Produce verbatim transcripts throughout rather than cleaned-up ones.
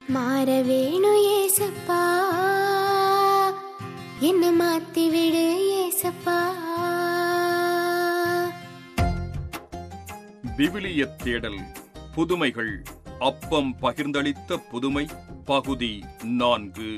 மாற வேணு ஏசப்பா, என்ன மாத்தி விடு ஏசப்பா. விவிலிய தேடல் புதுமைகள் அப்பம் பகிர்ந்தளித்த புதுமை பகுதி நான்கு.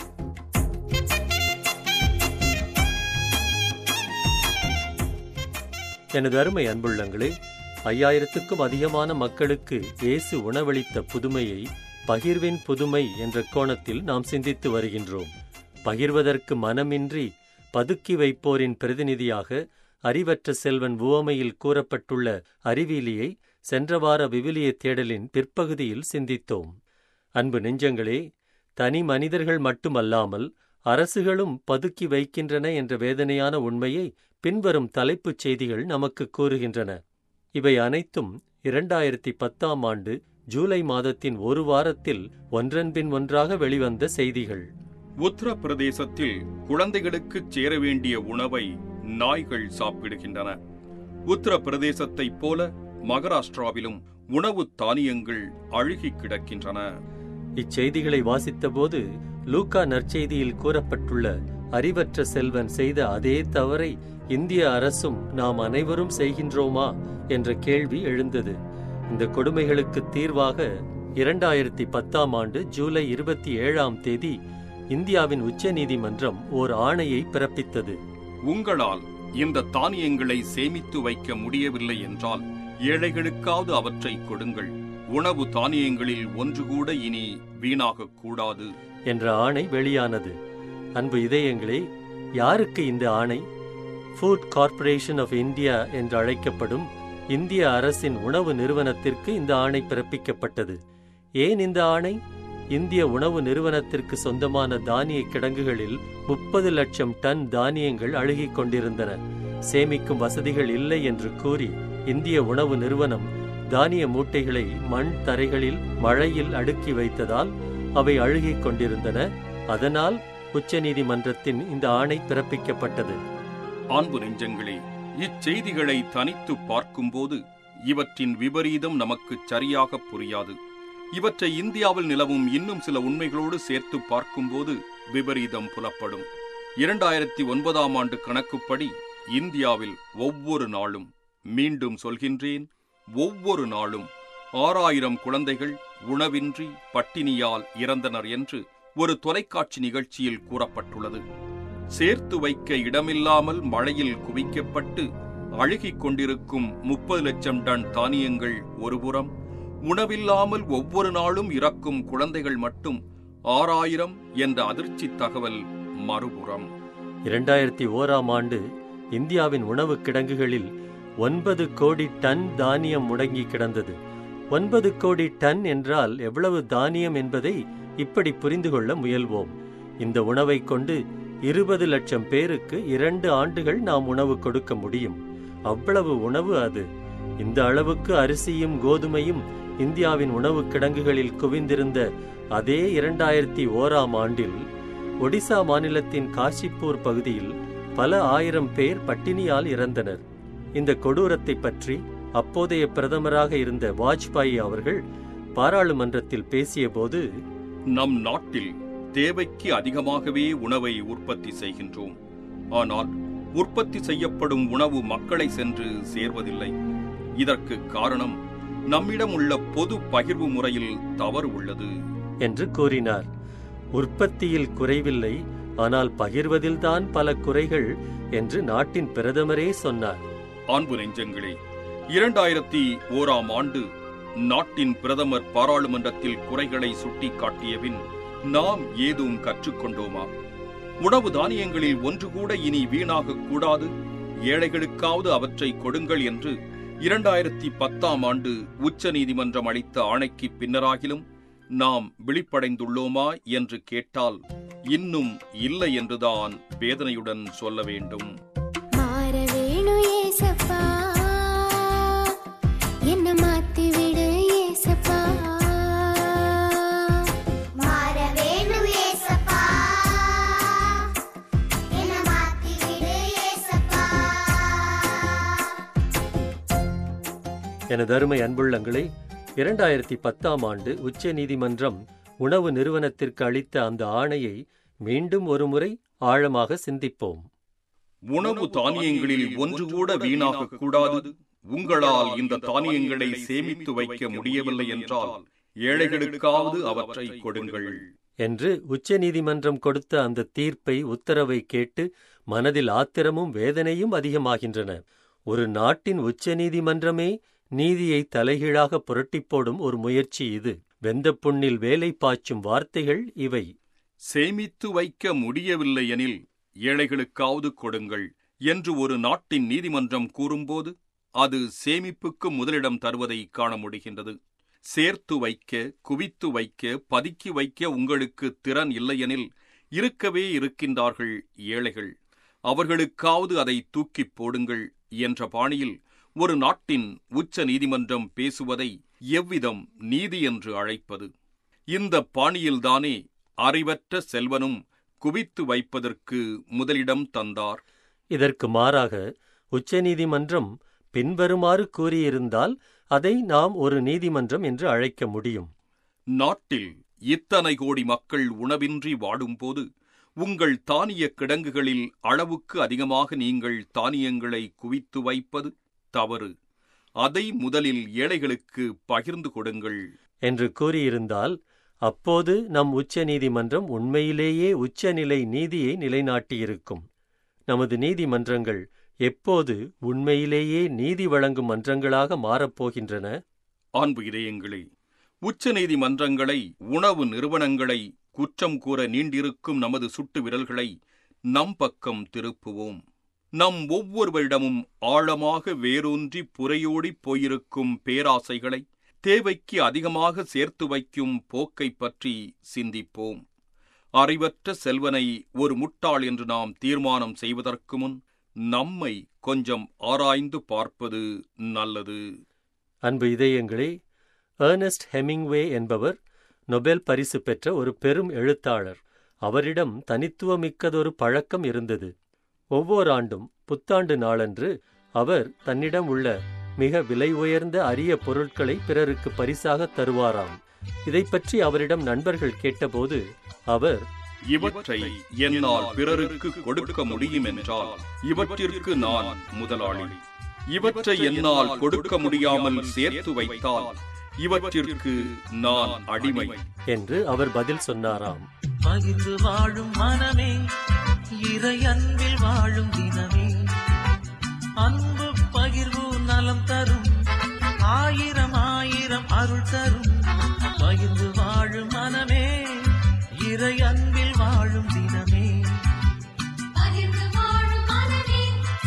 எனது அருமை அன்புள்ளங்களே, ஐயாயிரத்துக்கும் அதிகமான மக்களுக்கு இயேசு உணவளித்த புதுமையை பகிர்வின் புதுமை என்ற கோணத்தில் நாம் சிந்தித்து வருகின்றோம். பகிர்வதற்கு மனமின்றி பதுக்கி வைப்போரின் பிரதிநிதியாக அறிவற்ற செல்வன் உவமையில் கூறப்பட்டுள்ள அறிவியலியை சென்ற வார விவிலிய தேடலின் பிற்பகுதியில் சிந்தித்தோம். அன்பு நெஞ்சங்களே, தனி மனிதர்கள் மட்டுமல்லாமல் அரசுகளும் பதுக்கி வைக்கின்றன என்ற வேதனையான உண்மையை பின்வரும் தலைப்புச் செய்திகள் நமக்கு கூறுகின்றன. இவை அனைத்தும் இரண்டாயிரத்தி பத்தாம் ஆண்டு ஜூலை மாதத்தின் ஒரு வாரத்தில் ஒன்றன்பின் ஒன்றாக வெளிவந்த செய்திகள். உத்தரப்பிரதேசத்தில் குழந்தைகளுக்கு சேர வேண்டிய உணவை நாய்கள் சாப்பிடுகின்றன. உத்தரப்பிரதேசத்தைப் போல மகாராஷ்டிராவிலும் உணவு தானியங்கள் அழுகி கிடக்கின்றன. இச்செய்திகளை வாசித்தபோது லூக்கா நற்செய்தியில் கூறப்பட்டுள்ள அறிவற்ற செல்வன் செய்த அதே தவறை இந்திய அரசும் நாம் அனைவரும் செய்கின்றோமா என்ற கேள்வி எழுந்தது. இந்த கொடுமைகளுக்கு தீர்வாக இரண்டாயிரத்தி பத்தாம் ஆண்டு ஜூலை இருபத்தி ஏழாம் தேதி இந்தியாவின் உச்ச நீதிமன்றம் ஓர் ஆணையை பிறப்பித்தது. உங்களால் இந்த தானியங்களை சேமித்து வைக்க முடியவில்லை என்றால் ஏழைகளுக்காவது அவற்றை கொடுங்கள். உணவு தானியங்களில் ஒன்று கூட இனி வீணாக கூடாது என்ற ஆணை வெளியானது. அன்பு இதயங்களே, யாருக்கு இந்த ஆணை? ஃபுட் கார்ப்பரேஷன் ஆஃப் இந்தியா என்று அழைக்கப்படும் இந்திய அரசின் உணவு நிறுவனத்திற்கு இந்த ஆணை பிறப்பிக்கப்பட்டது. ஏன் இந்த ஆணை? இந்திய உணவு நிறுவனத்திற்கு சொந்தமான தானிய கிடங்குகளில் முப்பது லட்சம் டன் தானியங்கள் அழுகிக் கொண்டிருந்தன. சேமிக்கும் வசதிகள் இல்லை என்று கூறி இந்திய உணவு நிறுவனம் தானிய மூட்டைகளை மண் தரைகளில் மழையில் அடுக்கி வைத்ததால் அவை அழுகிக் கொண்டிருந்தன. அதனால் உச்ச நீதிமன்றத்தின் இந்த ஆணை பிறப்பிக்கப்பட்டது. அன்பு நெஞ்சங்களே, இச்செய்திகளை தனித்து பார்க்கும்போது இவற்றின் விபரீதம் நமக்கு சரியாக புரியாது. இவற்றை இந்தியாவில் நிலவும் இன்னும் சில உண்மைகளோடு சேர்த்து பார்க்கும்போது விபரீதம் புலப்படும். இரண்டாயிரத்தி ஒன்பதாம் ஆண்டு கணக்குப்படி இந்தியாவில் ஒவ்வொரு நாளும், மீண்டும் சொல்கின்றேன், ஒவ்வொரு நாளும் ஆறாயிரம் குழந்தைகள் உணவின்றி பட்டினியால் இறந்தனர் என்று ஒரு தொலைக்காட்சி நிகழ்ச்சியில் கூறப்பட்டுள்ளது. சேர்த்து வைக்க இடமில்லாமல் மழையில் குவிக்கப்பட்டு அழுகிக் கொண்டிருக்கும் முப்பது லட்சம் டன் தானியங்கள் ஒருபுறம், உணவில்லாமல் ஒவ்வொரு நாளும் இறக்கும் குழந்தைகள் மட்டும் ஆறாயிரம் என்ற அதிர்ச்சி தகவல் மறுபுறம். இரண்டாயிரத்தி ஓராம் ஆண்டு இந்தியாவின் உணவு கிடங்குகளில் ஒன்பது கோடி டன் தானியம் முடங்கி கிடந்தது. ஒன்பது கோடி டன் என்றால் எவ்வளவு தானியம் என்பதை இப்படி புரிந்து கொள்ள முயல்வோம். இந்த உணவை கொண்டு இருபது லட்சம் பேருக்கு இரண்டு ஆண்டுகள் நாம் உணவு கொடுக்க முடியும். அவ்வளவு உணவு அது. இந்த அளவுக்கு அரிசியும் கோதுமையும் இந்தியாவின் உணவு கிடங்குகளில் குவிந்திருந்த அதே இரண்டாயிரத்தி ஓராம் ஆண்டில் ஒடிசா மாநிலத்தின் காஷிப்பூர் பகுதியில் பல ஆயிரம் பேர் பட்டினியால் இறந்தனர். இந்த கொடூரத்தை பற்றி அப்போதைய பிரதமராக இருந்த வாஜ்பாய் அவர்கள் பாராளுமன்றத்தில் பேசியபோது, நம் நாட்டில் தேவைக்கு அதிகமாகவே உணவை உற்பத்தி செய்கின்றோம். ஆனால் உற்பத்தி செய்யப்படும் உணவு மக்களை சென்று சேர்வதில்லை. இதற்கு காரணம் நம்மிடம் உள்ள பொது பகிர்வு முறையில் தவறு உள்ளது என்று கூறினார். உற்பத்தியில் குறைவில்லை, ஆனால் பகிர்வதில்தான் பல குறைகள் என்று நாட்டின் பிரதமரே சொன்னார். அன்பு நெஞ்சங்களே, இரண்டாயிரத்தி ஓராம் ஆண்டு நாட்டின் பிரதமர் பாராளுமன்றத்தில் குறைகளை சுட்டி காட்டியபின் நாம் ஏதும் கற்றுக்கொண்டோமா? உணவு தானியங்களில் ஒன்று கூட இனி வீணாக கூடாது, ஏழைகளுக்காவது அவற்றை கொடுங்கள் என்று இரண்டாயிரத்தி பத்தாம் ஆண்டு உச்ச நீதிமன்றம் அளித்த ஆணைக்கு பின்னராகிலும் நாம் விழிப்படைந்துள்ளோமா என்று கேட்டால் இன்னும் இல்லை என்றுதான் வேதனையுடன் சொல்ல வேண்டும். என்ன மாத்தி விடு ஏசப்பா, மாற வேணும் ஏசப்பா, என்ன மாத்தி விடு ஏசப்பா. எனது அருமை அன்புள்ளங்களே, இரண்டாயிரத்தி பத்தாம் ஆண்டு உச்ச நீதிமன்றம் உணவு நிறுவனத்திற்கு அளித்த அந்த ஆணையை மீண்டும் ஒருமுறை ஆழமாக சிந்திப்போம். உணவு தானியங்களில் ஒன்று கூட வீணாக கூடாது. உங்களால் இந்த தானியங்களை சேமித்து வைக்க முடியவில்லை என்றால் ஏழைகளுக்காவது அவற்றை கொடுங்கள் என்று உச்ச நீதிமன்றம் கொடுத்த அந்த தீர்ப்பை, உத்தரவை கேட்டு மனதில் ஆத்திரமும் வேதனையும் அதிகமாகின்றன. ஒரு நாட்டின் உச்ச நீதிமன்றமே நீதியை தலைகீழாக புரட்டிப் போடும் ஒரு முயற்சி இது. வெந்த புண்ணில் வேலை பாய்ச்சும் வார்த்தைகள் இவை. சேமித்து வைக்க முடியவில்லை எனில் ஏழைகளுக்காவது கொடுங்கள் என்று ஒரு நாட்டின் நீதிமன்றம் கூறும்போது அது சேமிப்புக்கு முதலிடம் தருவதை காண முடிகின்றது. சேர்த்து வைக்க, குவித்து வைக்க, பதுக்கி வைக்க உங்களுக்கு திறன் இல்லையெனில் இருக்கவே இருக்கின்றார்கள் ஏழைகள், அவர்களுக்காவது அதை தூக்கிப் போடுங்கள் என்ற பாணியில் ஒரு நாட்டின் உச்ச நீதிமன்றம் பேசுவதை எவ்விதம் நீதி என்று அழைப்பது? இந்த பாணியில்தானே அறிவற்ற செல்வனும் குவித்து வைப்பதற்கு முதலிடம் தந்தார். இதற்கு மாறாக உச்சநீதிமன்றம் பின்வருமாறு கூறியிருந்தால் அதை நாம் ஒரு நீதிமன்றம் என்று அழைக்க முடியும். நாட்டில் இத்தனை கோடி மக்கள் உணவின்றி வாடும்போது உங்கள் தானிய கிடங்குகளில் அளவுக்கு அதிகமாக நீங்கள் தானியங்களை குவித்து வைப்பது தவறு. அதை முதலில் ஏழைகளுக்கு பகிர்ந்து கொடுங்கள் என்று கூறியிருந்தால் அப்போது நம் உச்ச நீதிமன்றம் உண்மையிலேயே உச்சநிலை நீதியை நிலைநாட்டியிருக்கும். நமது நீதிமன்றங்கள் எப்போது உண்மையிலேயே நீதி வழங்கும் மன்றங்களாக மாறப்போகின்றன? அன்பு இதயங்களே, உச்ச நீதிமன்றங்களை, உணவு நிறுவனங்களை குற்றம் கூற நீண்டிருக்கும் நமது சுட்டு விரல்களை நம் பக்கம் திருப்புவோம். நம் ஒவ்வொருவரிடமும் ஆழமாக வேரூன்றி புரையோடிப் போயிருக்கும் பேராசைகளை, தேவைக்கு அதிகமாக சேர்த்து வைக்கும் போக்கை பற்றி சிந்திப்போம். அறிவற்ற செல்வனை ஒரு முட்டாள் என்று நாம் தீர்மானம் செய்வதற்கு முன் நம்மை கொஞ்சம் ஆராய்ந்து பார்ப்பது நல்லது. அன்பு இதயங்களே, ஏர்னஸ்ட் ஹெமிங்வே என்பவர் நொபெல் பரிசு பெற்ற ஒரு பெரும் எழுத்தாளர். அவரிடம் தனித்துவமிக்கதொரு பழக்கம் இருந்தது. ஒவ்வொரு ஆண்டும் புத்தாண்டு நாளன்று அவர் தன்னிடம் உள்ள மிக விலை உயர்ந்த அரிய பொருட்களை பிறருக்கு பரிசாக தருவாராம். இதை பற்றி அவரிடம் நண்பர்கள் கேட்டபோது அவர், இவற்றை என்னால் பிறருக்கு கொடுக்க முடியும் என்றால் இவற்றிற்கு நான் முதலாளி. இவற்றை என்னால் கொடுக்க முடியாமல் சேர்த்து வைத்தால் இவற்றிற்கு நான் அடிமை என்று அவர் பதில் சொன்னாராம். பகிர்ந்து வாழும் மனமே, இறை அன்பில் வாழும் தினமே, அன்பு பகிர்வு நலம் தரும், ஆயிரம் ஆயிரம் அருள் தரும். பகிர்ந்து வாழும் மனமே, இறை அன்பில் வாழும் தினமே, பகிர்ந்து வாழும் மனமே,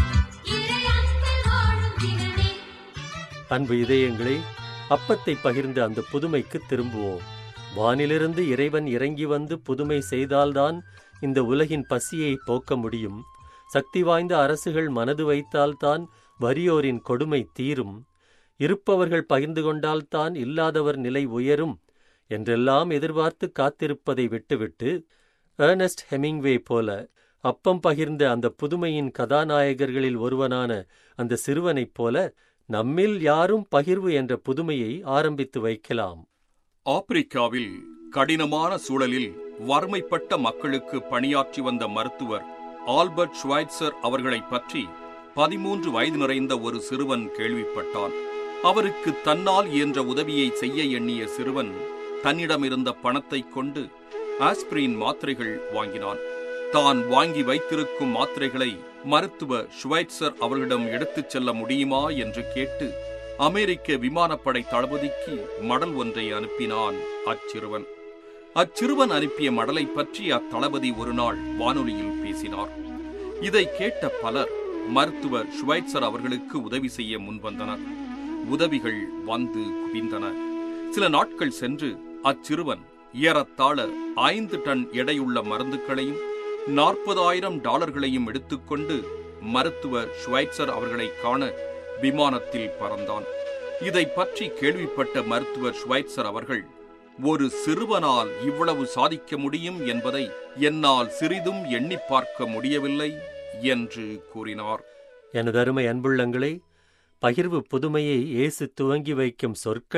இறை அன்பில் வாழும் தினமே. அன்பு இதயங்களே, அப்பத்தை பகிர்ந்த அந்த புதுமைக்கு திரும்புவோம். வானிலிருந்து இறைவன் இறங்கி வந்து புதுமை செய்தால்தான் இந்த உலகின் பசியை போக்க முடியும். சக்தி வாய்ந்த அரசுகள் மனது வைத்தால்தான் வறியோரின் கொடுமை தீரும். இருப்பவர்கள் பகிர்ந்து கொண்டால்தான் இல்லாதவர் நிலை உயரும் என்றெல்லாம் எதிர்பார்த்து காத்திருப்பதை விட்டுவிட்டு, ஏர்னஸ்ட் ஹெமிங்வே போல அப்பம் பகிர்ந்த அந்த புதுமையின் கதாநாயகர்களில் ஒருவனான அந்த சிறுவனைப் போல நம்மில் யாரும் பகிர்வு என்ற புதுமையை ஆரம்பித்து வைக்கலாம். ஆப்பிரிக்காவில் கடினமான சூழலில் வறுமைப்பட்ட மக்களுக்கு பணியாற்றி வந்த மருத்துவர் ஆல்பர்ட் ஷ்வைட்சர் அவர்களைப் பற்றி பதிமூன்று வயது நிறைந்த ஒரு சிறுவன் கேள்விப்பட்டான். அவருக்கு தன்னால் இயன்ற உதவியை செய்ய எண்ணிய சிறுவன் தன்னிடமிருந்த பணத்தைக் கொண்டு ஆஸ்பிரின் மாத்திரைகள் வாங்கினான். தான் வாங்கி வைத்திருக்கும் மாத்திரைகளை மருத்துவர் ஷ்வைட்சர் அவர்களிடம் எடுத்துச் செல்ல முடியுமா என்று கேட்டு அமெரிக்க விமானப்படை தளபதிக்கு மடல் ஒன்றை அனுப்பினான் அச்சிறுவன். அச்சிறுவன் அனுப்பிய மடலை பற்றி அத்தளபதி ஒரு நாள் வானொலியில் பேசினார். இதை கேட்ட பலர் மருத்துவர் ஷ்வைட்சர் அவர்களுக்கு உதவி செய்ய முன்வந்தனர். உதவிகள் வந்து குவிந்தன. சில நாட்கள் சென்று அச்சிறுவன் ஏறத்தாழ ஐந்து டன் எடையுள்ள மருந்துகளையும் நாற்பதாயிரம் டாலர்களையும் எடுத்துக்கொண்டு மருத்துவர் ஷ்வைட்சர் அவர்களை காண விமானத்தில் பறந்தான். இதை பற்றி கேள்விப்பட்ட மருத்துவர் ஷ்வைட்சர் அவர்கள், ஒரு சிறுவனால் இவ்வளவு சாதிக்க முடியும் என்பதை என்னால் சிறிதும் எண்ணி பார்க்க முடியவில்லை என்று கூறினார். எனது அருமை அன்புள்ளங்களே, பகிர்வு புதுமையை இயேசு துவங்கி வைக்கும் சொற்கள்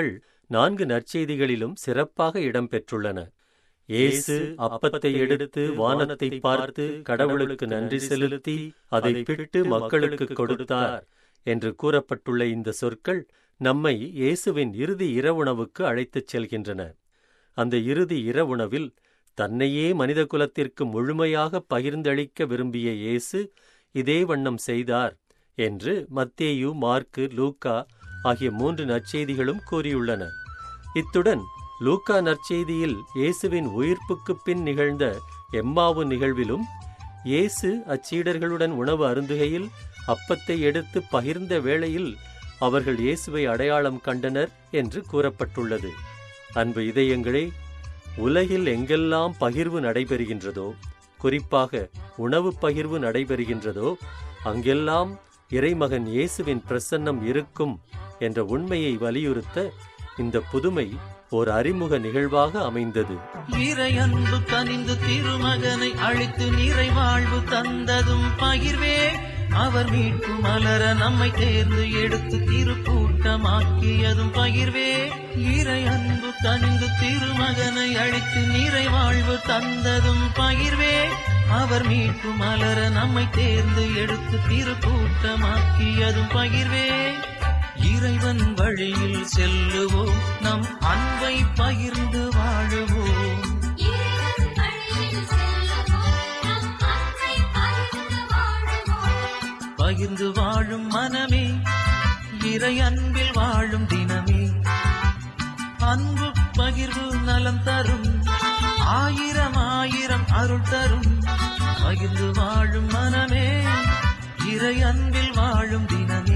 நான்கு நற்செய்திகளிலும் சிறப்பாக இடம்பெற்றுள்ளன. இயேசு அப்பத்தை எடுத்து வானத்தை பார்த்து கடவுளுக்கு நன்றி செலுத்தி அதை பிட்டு மக்களுக்கு கொடுத்தார் என்று கூறப்பட்டுள்ள இந்த சொற்கள் நம்மை இயேசுவின் இறுதி இரவுணவுக்கு அழைத்துச் செல்கின்றன. அந்த இறுதி இரவுணவில் தன்னையே மனித குலத்திற்கு முழுமையாக பகிர்ந்தளிக்க விரும்பிய இயேசு இதே வண்ணம் செய்தார் என்று மத்தேயு, மார்க்கு, லூக்கா ஆகிய மூன்று நற்செய்திகளும் கூறியுள்ளன. இத்துடன் லூக்கா நற்செய்தியில் இயேசுவின் உயிர்ப்புக்குப் பின் நிகழ்ந்த எம்மாவு நிகழ்விலும் இயேசு அச்சீடர்களுடன் உணவு அருந்துகையில் அப்பத்தை எடுத்து பகிர்ந்த வேளையில் அவர்கள் இயேசுவை அடையாளம் கண்டனர் என்று கூறப்பட்டுள்ளது. அன்பு இதயங்களே, உலகில் எங்கெல்லாம் பகிர்வு நடைபெறுகின்றதோ, குறிப்பாக உணவு பகிர்வு நடைபெறுகின்றதோ, அங்கெல்லாம் இறைமகன் இயேசுவின் பிரசன்னம் இருக்கும் என்ற உண்மையை வலியுறுத்த இந்த புதுமை ஓர் அறிமுக நிகழ்வாக அமைந்தது. இறை அன்பு கனிந்து திருமகனை அழித்து நிறைவாழ்வு தந்ததும் பகிர்வே. அவர் மீட்பு மலர நம்மை தேர்ந்து எடுத்து திருக்கூட்டமாக்கியதும் பகிர்வே. இறை அன்பு கனிந்து திருமகனை அழித்து நிறைவாழ்வு தந்ததும் பகிர்வே. அவர் மீட்பு மலர நம்மை தேர்ந்து எடுத்து திருக்கூட்டமாக்கியதும் பகிர்வே. இறைவன் வழியில் செல்லுவோம், நம் அன்பை பகிர்ந்து வாழுவோம். இறைவன் வழியில் செல்லுவோம், நம் அன்பை பகிர்ந்து வாழுவோம். பகிர்ந்து வாழும் மனமே, இறை அன்பில் வாழும் தினமே. அன்பு பகிர்வு நலம் தரும், ஆயிரம் ஆயிரம் அருள் தரும். பகிர்ந்து வாழும் மனமே, இறை அன்பில் வாழும் தினமே.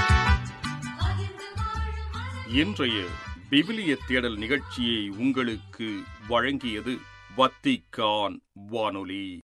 இன்றைய விவிலிய தேடல் நிகழ்ச்சியை உங்களுக்கு வழங்கியது வத்திக்கான் வானொலி.